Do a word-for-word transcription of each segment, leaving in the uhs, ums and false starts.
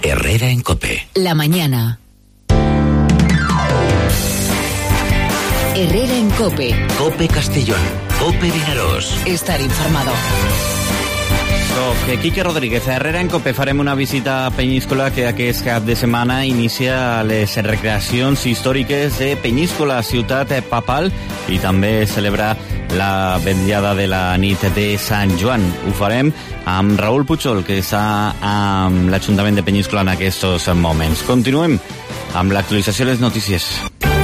Herrera en COPE. La mañana. Herrera en COPE. COPE Castellón. COPE Vinaròs. Estar informado. Soc Quique Rodríguez. A Herrera en COPE farem una visita a Penyíscola, que aquest cap de setmana inicia les recreacions històriques de Penyíscola, ciutat papal, i també celebra la vetllada de la nit de Sant Joan. Ho farem amb Raül Puchol, que està amb l'Ajuntament de Penyíscola en aquests moments. Continuem amb l'actualització de les notícies.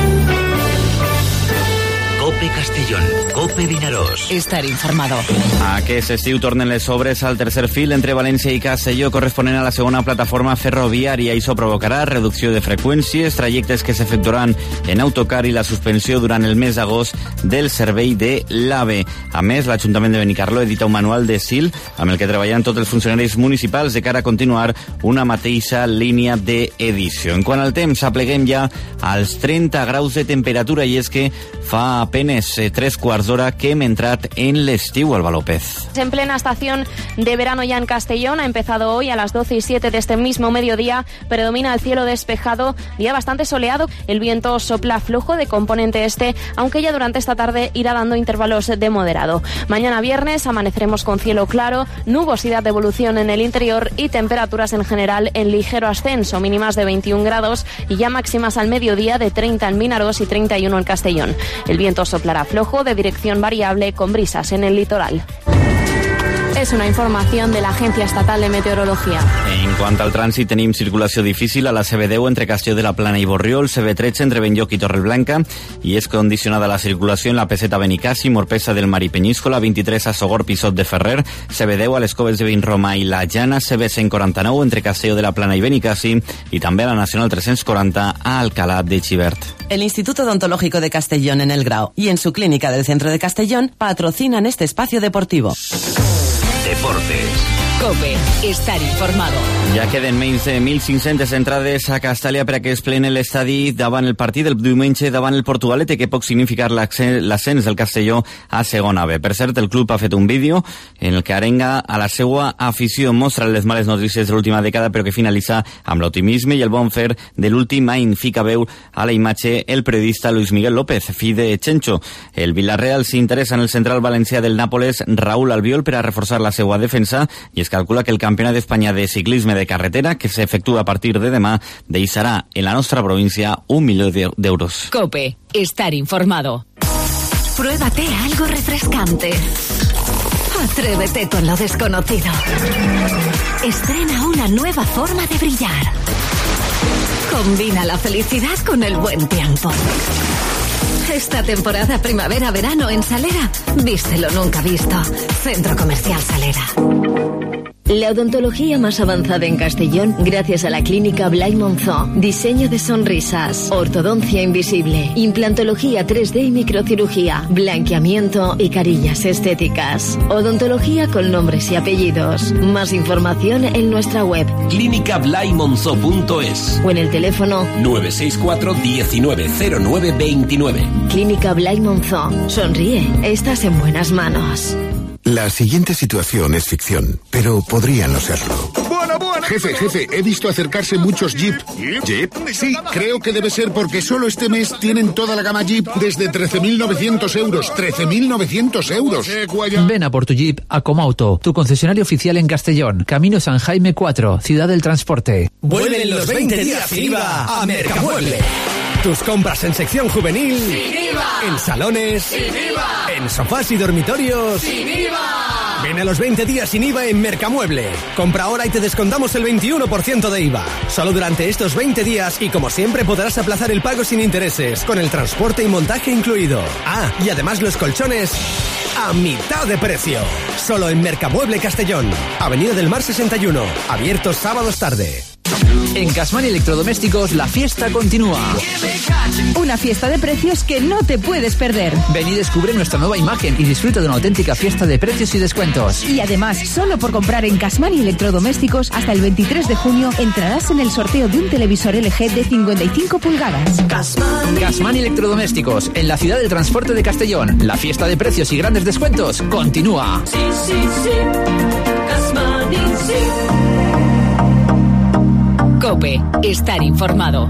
COPE Castellón, COPE Vinaròs. Estar informado. Aquest estiu tornen les obres al tercer fil entre València i Castelló, corresponent a la segona plataforma ferroviària. Això provocarà reducció de freqüències, trajectes que s'efectuaran en autocar i la suspensió durant el mes d'agost del servei de l'AVE. A més, l'Ajuntament de Benicarló edita un manual de S I L amb el que treballen tots els funcionaris municipals de cara a continuar una mateixa línia d'edició. En quant al temps, apleguem ja als trenta graus de temperatura, i és que fa apenas eh, tres quarts d'hora que hem entrat en l'estiu, Alba López. En plena estación de verano ya en Castellón, ha empezado hoy a las doce y siete de este mismo mediodía, predomina el cielo despejado, día bastante soleado, el viento sopla flojo de componente este, aunque ya durante esta tarde irá dando intervalos de moderado. Mañana viernes amaneceremos con cielo claro, nubosidad de evolución en el interior y temperaturas en general en ligero ascenso, mínimas de veintiún grados y ya máximas al mediodía de treinta en Vinaròs y treinta y uno en Castellón. El viento soplará flojo de dirección variable con brisas en el litoral. Es una información de la Agencia Estatal de Meteorología. En quant al trànsit, tenim circulació difícil a la C B deu entre Castelló de la Plana i Borriol, C B tretze entre Benlloc i Torreblanca, i és condicionada la circulació en la P Z Benicàssim, Orpesa del Mar i Penyíscola, vint-i-tres a Sogorb i Sot de Ferrer, C B deu a les Coves de Vinromà i la Jana, C B cent quaranta-nou entre Castelló de la Plana i Benicàssim, i també a la Nacional tres-cents quaranta a Alcalá de Xivert. El Instituto Odontológico de Castellón en El Grao y en su clínica del centro de Castellón patrocinan este espacio deportivo. Deportes. COPE. Estar informado. Ja queden menys de mil cinc-centes entrades a Castàlia per a que es pleni l'estadi davant el partit del diumenge davant el Portugalete, que pot significar l'ascens del Castelló a segona B. Per cert, el club ha fet un vídeo en el que arenga a la seva afició, mostra les males notícies de l'última dècada, però que finalitza amb l'optimisme i el bon fer de l'últim any. Fica veu a la imatge el periodista Luis Miguel López, fill de Chencho. El Villarreal s'interessa en el central valencià del Nàpoles, Raúl Albiol, per a reforçar la seva defensa, i es calcula que el Campionat d'Espanya de ciclisme de carretera, que s'efectua a partir de demà, deixarà en la nostra província un milió d'euros. COPE. Estar informado. Pruébate algo refrescante. Atrévete con lo desconocido. Estrena una nueva forma de brillar. Combina la felicidad con el buen tiempo. Esta temporada primavera-verano en Salera, vístelo nunca visto. Centro Comercial Salera. La odontología más avanzada en Castellón gracias a la clínica Blai Monzó. Diseño de sonrisas, ortodoncia invisible, implantología tres D y microcirugía, blanqueamiento y carillas estéticas. Odontología con nombres y apellidos. Más información en nuestra web clínica blai monzó punto es o en el teléfono nueve seis cuatro diecinueve cero nueve veintinueve. Clínica Blai Monzó. Sonríe, estás en buenas manos. La siguiente situación es ficción, pero podría no serlo. Bueno, bueno. Jefe, jefe, he visto acercarse muchos Jeep. ¿Jeep? Sí, creo que debe ser porque solo este mes tienen toda la gama Jeep desde trece mil novecientos euros. trece mil novecientos euros. Ven a por tu Jeep a Comauto, tu concesionario oficial en Castellón. Camino San Jaime cuatro, Ciudad del Transporte. Vuelven los veinte días sin I V A a Mercamueble. Tus compras en sección juvenil, sin I V A. En salones, sin I V A. En sofás y dormitorios, sin I V A. Ven a los veinte días sin I V A en Mercamueble. Compra ahora y te descontamos el veintiuno por ciento de I V A. Solo durante estos veinte días, y como siempre podrás aplazar el pago sin intereses, con el transporte y montaje incluido. Ah, y además los colchones a mitad de precio. Solo en Mercamueble Castellón. Avenida del Mar sesenta y uno. Abiertos sábados tarde. En Casman Electrodomésticos la fiesta continúa. Una fiesta de precios que no te puedes perder. Ven y descubre nuestra nueva imagen y disfruta de una auténtica fiesta de precios y descuentos. Y además, solo por comprar en Casman Electrodomésticos hasta el veintitrés de junio entrarás en el sorteo de un televisor L G de cincuenta y cinco pulgadas. Casman Electrodomésticos, en la ciudad del transporte de Castellón. La fiesta de precios y grandes descuentos continúa. Sí, sí, sí. Casman y sí. COPE. Estar informado.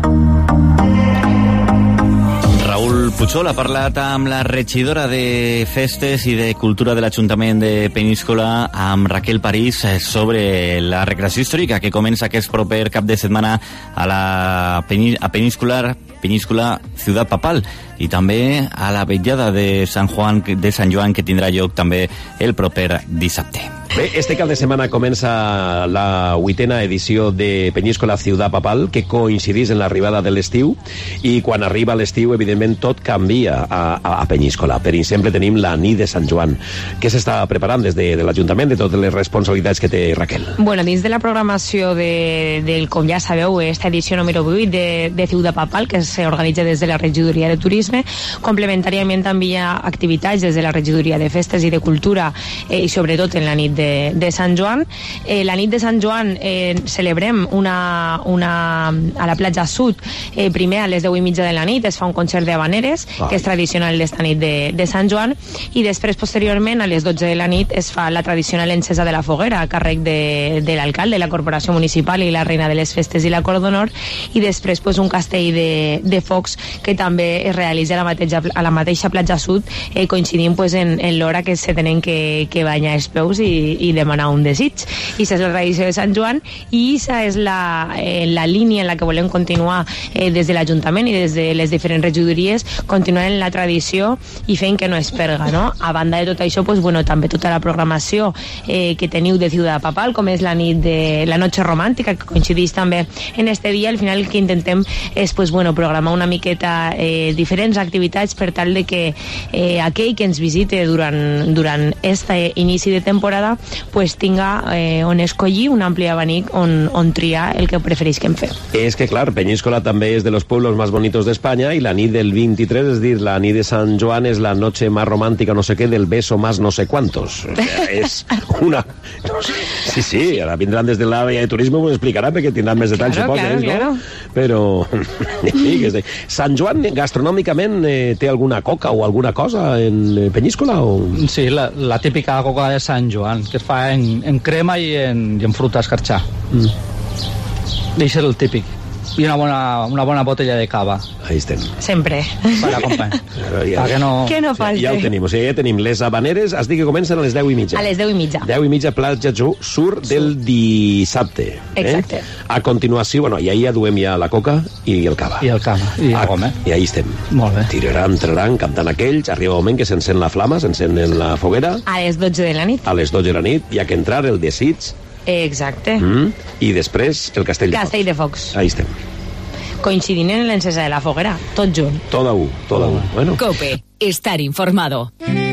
Raúl Puchol ha parlat amb la regidora de Festes i de Cultura de l'Ajuntament de Peníscola, amb Raquel París, sobre la recreació històrica que comença aquest proper cap de setmana a la Pení- a Peníscola, Peníscola Ciutat Papal, i també a la vetllada de Sant Juan de Sant Joan, que tindrà lloc també el proper dissabte. Bé, este cap de setmana comença la vuitena edició de Peníscola Ciutat Papal, que coincidís en l'arribada de l'estiu, i quan arriba l'estiu, evidentment, tot canvia a, a, a Peníscola. Per exemple, tenim la nit de Sant Joan. Què s'està preparant des de, de l'Ajuntament, de totes les responsabilitats que té Raquel? Bueno, dins de la programació de, del, com ja sabeu, esta edició número vuit de, de Ciutat Papal, que s'organitza des de la Regidoria de Turisme, complementàriament també hi ha activitats des de la Regidoria de Festes i de Cultura, eh, i sobretot en la nit de De, de Sant Joan. Eh, la nit de Sant Joan eh, celebrem una, una, a la platja Sud, eh, primer a les deu i mitja de la nit es fa un concert de habaneres, ah. que és tradicional d'esta nit de, de Sant Joan, i després, posteriorment, a les dotze de la nit es fa la tradicional encesa de la foguera a càrrec de, de l'alcalde, la corporació municipal i la reina de les festes i la cor d'honor, i després pues, un castell de, de focs que també es realitza a la mateixa, a la mateixa platja Sud, eh, coincidint pues, en, en l'hora que se tenen que, que banyar els peus i i demanar un desig. I això és la tradició de Sant Joan, i això és la, eh, la línia en la que volem continuar eh, des de l'Ajuntament i des de les diferents regidories, continuant en la tradició i fent que no es perga, no? A banda de tot això, pues, bueno, també tota la programació eh, que teniu de Ciutat Papal, com és la nit de la Noche Romàntica, que coincideix també en este dia. Al final el que intentem és pues, bueno, programar una miqueta eh, diferents activitats per tal de que eh, aquell que ens visite durant, durant este inici de temporada pues tinga eh, on escollir un ampli abanic on, on triar el que prefereix que en fer. És que, clar, Peñíscola també és de los pueblos más bonitos de España, i la nit del vint-i-tres, és dir, la nit de Sant Joan, és la noche más romántica, no sé qué, del beso más no sé cuántos. O sea, és una... No sé. Sí, sí, ara vindran des de l'àrea de turisme, m'ho explicaran, perquè tindran més detalls, claro, suposo, claro, no? claro. Però... sí, que és... Sant Joan, gastronòmicament, eh, té alguna coca o alguna cosa en Peñíscola? O... Sí, la, la típica coca de Sant Joan, que es fa en, en crema i en, i en fruta escarxà. Mm. Això és el típic. I una bona, una bona botella de cava. Ahí estem. Sempre. Per acompanyar. Ja, que no, que no falte. Ja, ja ho tenim. O sigui, ja tenim les habaneres, has dit que comencen a les deu i mitja. A les deu i mitja. deu i mitja, platja Sur del dissabte. Exacte. Eh? A continuació, bueno, i ahí ja duem ja la coca i el cava. I el cava. I el gom, eh? I ahí estem. Molt bé. Tiraran, traran, cantant aquells, arriba un moment que s'encén la flama, s'encén la foguera. A les dotze de la nit. A les dotze de la nit, hi ha que entrar el desig. Exacte. Mm, I després el castell de Castell Focs. de Focs. Ahí estem. Coincidint en l'encesa de la foguera, tot junt. Toda U, toda U. Bueno. COPE. Estar informado.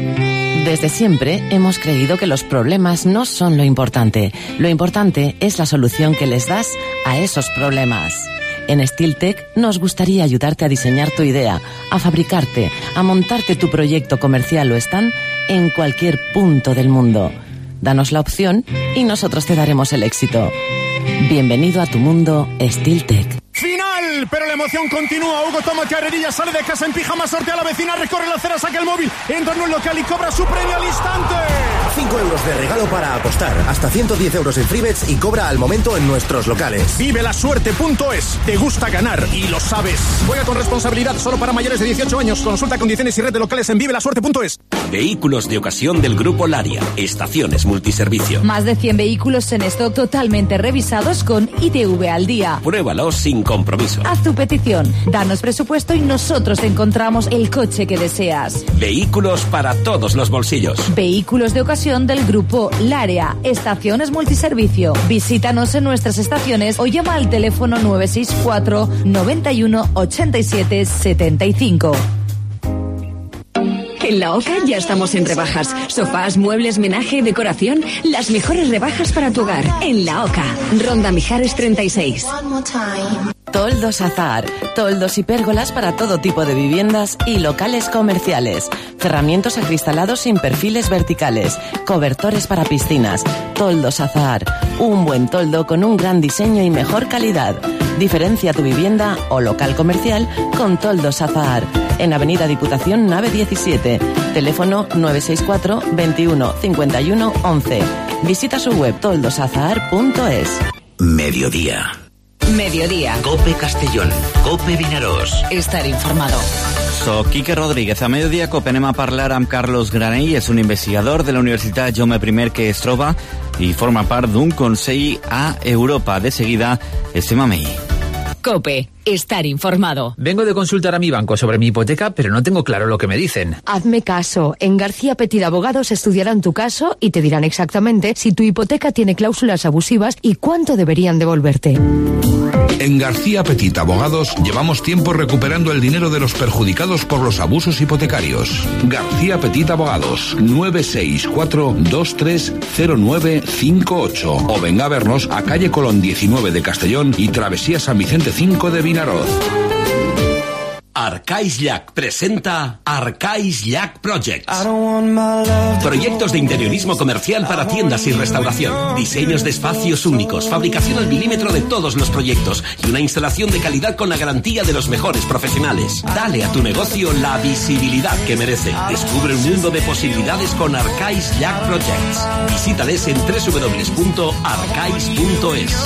Desde siempre hemos creído que los problemas no son lo importante. Lo importante es la solución que les das a esos problemas. En SteelTech nos gustaría ayudarte a diseñar tu idea, a fabricarte, a montarte tu proyecto comercial o stand en cualquier punto del mundo. Danos la opción y nosotros te daremos el éxito. Bienvenido a tu mundo SteelTech. ¡Final! Pero la emoción continúa. Hugo toma carrerilla, sale de casa en pijama, sortea a la vecina, recorre la acera, saca el móvil, entra en un local y cobra su premio al instante. cinco euros de regalo para apostar. Hasta ciento diez euros en Freebets y cobra al momento en nuestros locales. Vive la suerte punto es. Te gusta ganar y lo sabes. Juega con responsabilidad, solo para mayores de dieciocho años. Consulta condiciones y red de locales en vive la suerte punto es. Vehículos de ocasión del Grupo Laria. Estaciones multiservicio. Más de cien vehículos en stock totalmente revisados con I T V al día. Pruébalo sin compromiso. Haz tu petición, danos presupuesto y nosotros encontramos el coche que deseas. Vehículos para todos los bolsillos. Vehículos de ocasión del Grupo Laria. Estaciones multiservicio. Visítanos en nuestras estaciones o llama al teléfono nueve seis cuatro, noventa y uno, ochenta y siete, setenta y cinco. En La Oca ya estamos en rebajas. Sofás, muebles, menaje, decoración. Las mejores rebajas para tu hogar. En La Oca. Ronda Mijares treinta y seis. Toldos Azahar. Toldos y pérgolas para todo tipo de viviendas y locales comerciales. Cerramientos acristalados sin perfiles verticales. Cobertores para piscinas. Toldos Azahar. Un buen toldo con un gran diseño y mejor calidad. Diferencia tu vivienda o local comercial con Toldos Azahar. En Avenida Diputación, nave diecisiete. Teléfono nueve seis cuatro, veintiuno, cincuenta y uno, once. Visita su web toldosazahar punto es. Mediodía. Mediodía. COPE Castellón. COPE Vinaros. Estar informado. Soc Quique Rodríguez. A mediodía COPE anem a parlar amb Carlos Granell, és un investigador de la Universitat Jaume I que es troba i forma part d'un consell a Europa. De seguida estem amb ell. COPE. Estar informado. Vengo de consultar a mi banco sobre mi hipoteca, pero no tengo claro lo que me dicen. Hazme caso. En García Petit Abogados estudiarán tu caso y te dirán exactamente si tu hipoteca tiene cláusulas abusivas y cuánto deberían devolverte. En García Petit Abogados llevamos tiempo recuperando el dinero de los perjudicados por los abusos hipotecarios. García Petit Abogados, nueve seis cuatro dos tres cero nueve cinco ocho. O venga a vernos a calle Colón diecinueve de Castellón y Travesía San Vicente cinco de Vinaroz. Arcais Llac presenta Arcais Llac Projects. Proyectos de interiorismo comercial para tiendas y restauración. Diseños de espacios únicos, fabricación al milímetro de todos los proyectos y una instalación de calidad con la garantía de los mejores profesionales. Dale a tu negocio la visibilidad que merece. Descubre un mundo de posibilidades con Arcais Llac Projects. Visítales en doble u doble u doble u punto arcais punto es.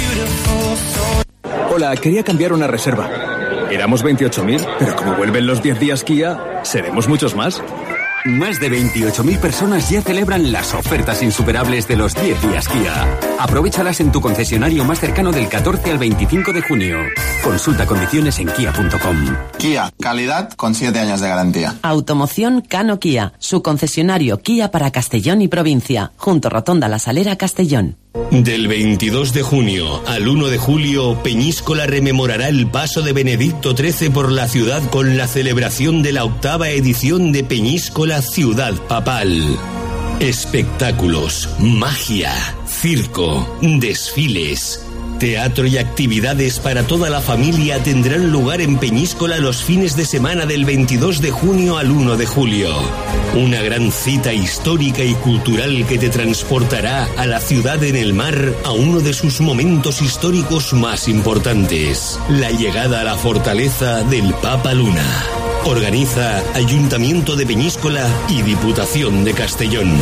Hola, quería cambiar una reserva. Éramos veintiocho mil, pero como vuelven los diez días Kia, seremos muchos más. Más de veintiocho mil personas ya celebran las ofertas insuperables de los diez días Kia. Aprovéchalas en tu concesionario más cercano del catorce al veinticinco de junio. Consulta condiciones en kia punto com. Kia, calidad con siete años de garantía. Automoción Cano Kia, su concesionario Kia para Castellón y provincia, junto Rotonda La Salera, Castellón. Del veintidós de junio al uno de julio, Peñíscola rememorará el paso de Benedicto trece por la ciudad con la celebración de la octava edición de Peñíscola Ciudad Papal. Espectáculos, magia, circo, desfiles, teatro y actividades para toda la familia tendrán lugar en Peñíscola los fines de semana del veintidós de junio al uno de julio. Una gran cita histórica y cultural que te transportará a la ciudad en el mar a uno de sus momentos históricos más importantes, la llegada a la fortaleza del Papa Luna. Organiza Ayuntamiento de Peñíscola y Diputación de Castellón.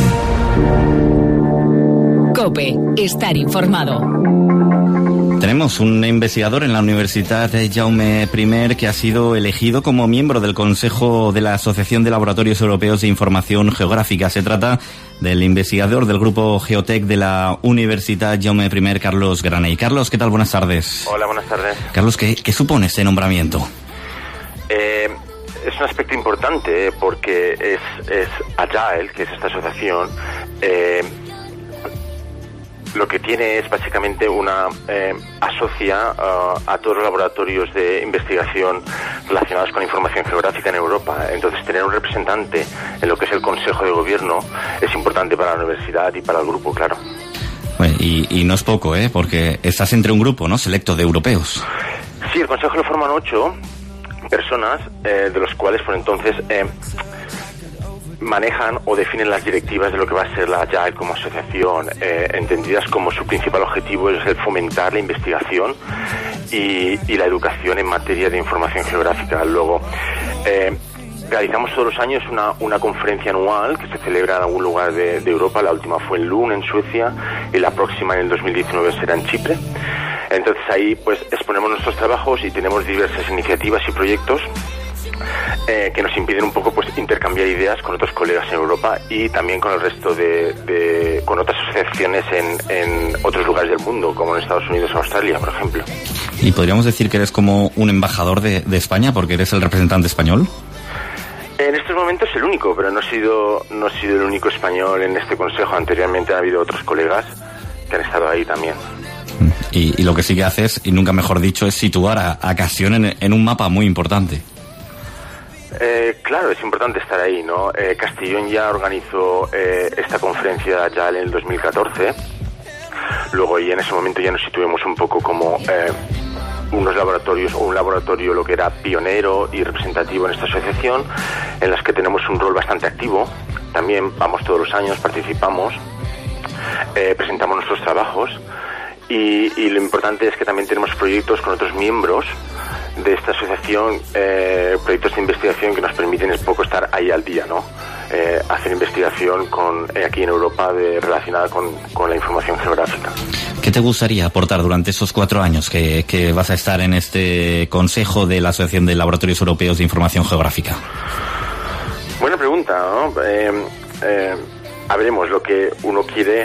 COPE. Estar informado. Tenemos un investigador en la Universidad Jaume I que ha sido elegido como miembro del Consejo de la Asociación de Laboratorios Europeos de Información Geográfica. Se trata del investigador del Grupo Geotec de la Universidad Jaume I, Carlos Granell. Carlos, ¿qué tal? Buenas tardes. Hola, buenas tardes. Carlos, ¿qué, qué supone este nombramiento? Eh, es un aspecto importante porque es, es Agile, que es esta asociación, eh, lo que tiene es básicamente una eh, asocia uh, a todos los laboratorios de investigación relacionados con información geográfica en Europa. Entonces, tener un representante en lo que es el Consejo de Gobierno es importante para la universidad y para el grupo, claro. Bueno, y, y no es poco, ¿eh? Porque estás entre un grupo, ¿no?, selecto de europeos. Sí, el Consejo lo forman ocho personas, eh, de los cuales, por entonces, eh, manejan o definen las directivas de lo que va a ser la Agile como asociación, eh, entendidas como su principal objetivo es el fomentar la investigación y, y la educación en materia de información geográfica. Luego, eh, realizamos todos los años una, una conferencia anual que se celebra en algún lugar de, de Europa. La última fue en Lund, en Suecia, y la próxima en el dos mil diecinueve será en Chipre. Entonces ahí pues exponemos nuestros trabajos y tenemos diversas iniciativas y proyectos Eh, que nos impiden un poco pues intercambiar ideas con otros colegas en Europa y también con el resto de, de con otras asociaciones en, en otros lugares del mundo, como en Estados Unidos o Australia, por ejemplo. ¿Y podríamos decir que eres como un embajador de, de España porque eres el representante español? En estos momentos el único, pero no he sido no he sido el único español en este consejo. Anteriormente ha habido otros colegas que han estado ahí también. Y, y lo que sí que haces, y nunca mejor dicho, es situar a, a Castellón en, en un mapa muy importante. Eh, claro, es importante estar ahí, ¿no? Eh, Castellón ya organizó eh, esta conferencia ya en el dos mil catorce. Luego, y en ese momento ya nos situemos un poco como eh, unos laboratorios, o un laboratorio lo que era pionero y representativo en esta asociación, en las que tenemos un rol bastante activo. También vamos todos los años, participamos, eh, presentamos nuestros trabajos y, y lo importante es que también tenemos proyectos con otros miembros de esta asociación, eh, proyectos de investigación que nos permiten un poco estar ahí al día, ¿no? Eh, hacer investigación con, eh, aquí en Europa de, relacionada con, con la información geográfica. ¿Qué te gustaría aportar durante esos cuatro años que, que vas a estar en este Consejo de la Asociación de Laboratorios Europeos de Información Geográfica? Buena pregunta, ¿no? Eh, eh, a veremos lo que uno quiere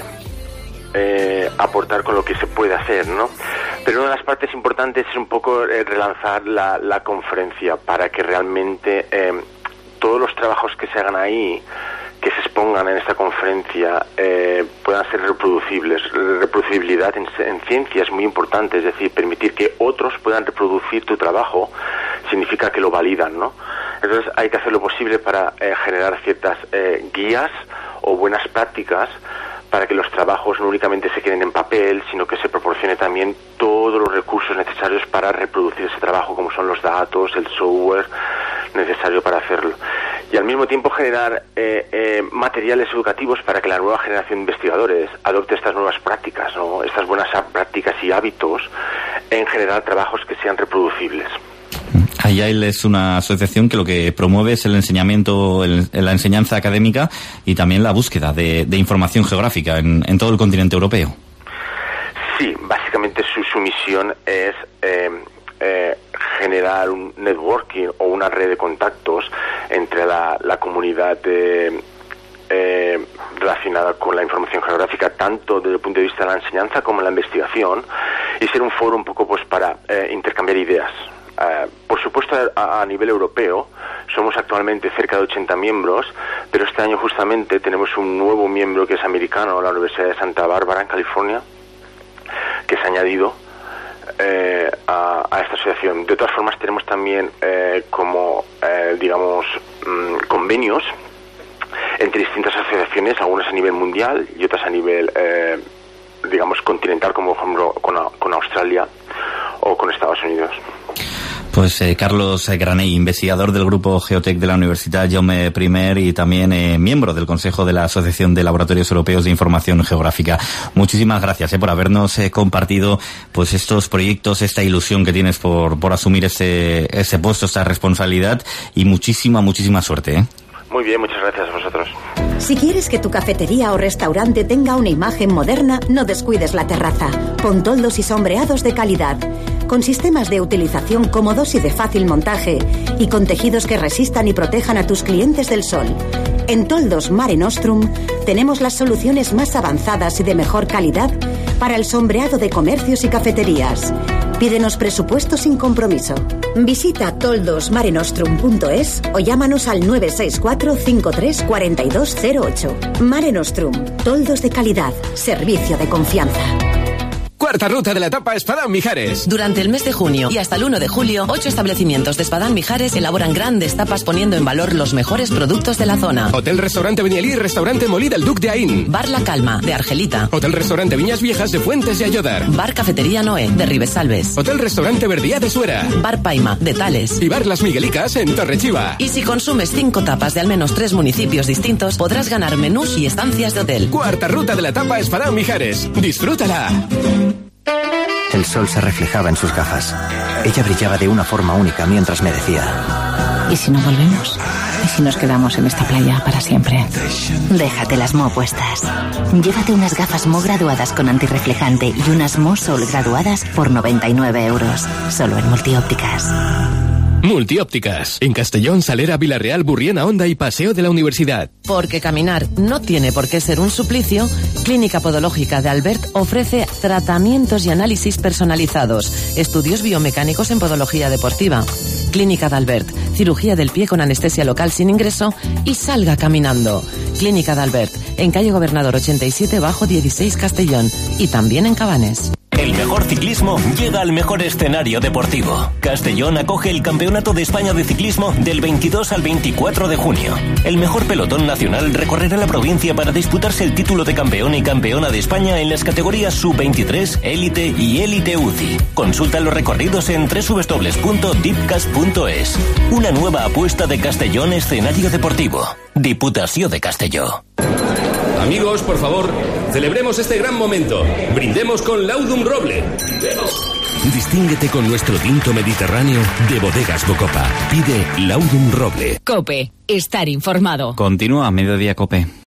eh, aportar con lo que se puede hacer, ¿no? Pero una de las partes importantes es un poco eh, relanzar la, la conferencia para que realmente eh, todos los trabajos que se hagan ahí, que se expongan en esta conferencia, eh, puedan ser reproducibles. Reproducibilidad en, en ciencia es muy importante, es decir, permitir que otros puedan reproducir tu trabajo significa que lo validan, ¿no? Entonces hay que hacer lo posible para eh, generar ciertas eh, guías o buenas prácticas para que los trabajos no únicamente se queden en papel, sino que se proporcione también todos los recursos necesarios para reproducir ese trabajo, como son los datos, el software necesario para hacerlo. Y al mismo tiempo generar eh, eh, materiales educativos para que la nueva generación de investigadores adopte estas nuevas prácticas, ¿no? Estas buenas prácticas y hábitos en generar trabajos que sean reproducibles. AIAIL es una asociación que lo que promueve es el enseñamiento, el, la enseñanza académica y también la búsqueda de, de información geográfica en, en todo el continente europeo. Sí, básicamente su, su misión es eh, eh, generar un networking o una red de contactos entre la, la comunidad de, eh, relacionada con la información geográfica, tanto desde el punto de vista de la enseñanza como la investigación, y ser un foro un poco pues para eh, intercambiar ideas. Uh, por supuesto, a, a nivel europeo somos actualmente cerca de ochenta miembros, pero este año justamente tenemos un nuevo miembro que es americano, la Universidad de Santa Bárbara en California, que se ha añadido eh, a, a esta asociación. De todas formas, tenemos también eh, como eh, digamos mmm, convenios entre distintas asociaciones, algunas a nivel mundial y otras a nivel eh, digamos continental, como por ejemplo con, con Australia o con Estados Unidos. Pues eh, Carlos Granell, investigador del Grupo Geotec de la Universidad Jaume I y también eh, miembro del Consejo de la Asociación de Laboratorios Europeos de Información Geográfica. Muchísimas gracias eh, por habernos eh, compartido pues estos proyectos, esta ilusión que tienes por, por asumir ese, ese puesto, esta responsabilidad, y muchísima, muchísima suerte. ¿eh? Muy bien, muchas gracias a vosotros. Si quieres que tu cafetería o restaurante tenga una imagen moderna, no descuides la terraza. Pon toldos y sombreados de calidad, con sistemas de utilización cómodos y de fácil montaje, y con tejidos que resistan y protejan a tus clientes del sol. En Toldos Mare Nostrum tenemos las soluciones más avanzadas y de mejor calidad para el sombreado de comercios y cafeterías. Pídenos presupuesto sin compromiso. Visita toldos mare nostrum punto es o llámanos al nueve seis cuatro, cinco tres, cuatro dos cero ocho. Mare Nostrum, toldos de calidad, servicio de confianza. Cuarta ruta de la etapa Espadán Mijares. Durante el mes de junio y hasta el uno de julio, ocho establecimientos de Espadán Mijares elaboran grandes tapas poniendo en valor los mejores productos de la zona. Hotel Restaurante Benialí y Restaurante Molí del Duc de Aín. Bar La Calma, de Argelita. Hotel Restaurante Viñas Viejas de Fuentes de Ayodar. Bar Cafetería Noé, de Ribesalves. Hotel Restaurante Verdiá de Suera. Bar Paima, de Tales. Y Bar Las Miguelicas en Torrechiva. Y si consumes cinco tapas de al menos tres municipios distintos, podrás ganar menús y estancias de hotel. Cuarta ruta de la etapa Espadán Mijares. ¡Disfrútala! El sol se reflejaba en sus gafas. Ella brillaba de una forma única mientras me decía: ¿y si no volvemos? ¿Y si nos quedamos en esta playa para siempre? Déjate las Mo puestas. Llévate unas gafas Mo graduadas con antirreflejante y unas Mo Sol graduadas por noventa y nueve euros. Solo en Multiópticas. Multiópticas. En Castellón, Salera, Villarreal, Burriana, Honda y Paseo de la Universidad. Porque caminar no tiene por qué ser un suplicio, Clínica Podológica de Albert ofrece tratamientos y análisis personalizados, estudios biomecánicos en podología deportiva. Clínica de Albert, cirugía del pie con anestesia local sin ingreso y salga caminando. Clínica de Albert, en calle Gobernador ochenta y siete bajo dieciséis Castellón y también en Cabanes. El mejor ciclismo llega al mejor escenario deportivo. Castellón acoge el Campeonato de España de Ciclismo del veintidós al veinticuatro de junio. El mejor pelotón nacional recorrerá la provincia para disputarse el título de campeón y campeona de España en las categorías sub veintitrés, Élite y Élite U C I. Consulta los recorridos en doble u doble u doble u punto dipcast punto es. Una nueva apuesta de Castellón escenario deportivo. Diputación de Castelló. Amigos, por favor, celebremos este gran momento. Brindemos con Laudum Roble. Distínguete con nuestro tinto mediterráneo de Bodegas Bocopa. Pide Laudum Roble. COPE. Estar informado. Continúa Mediodía COPE.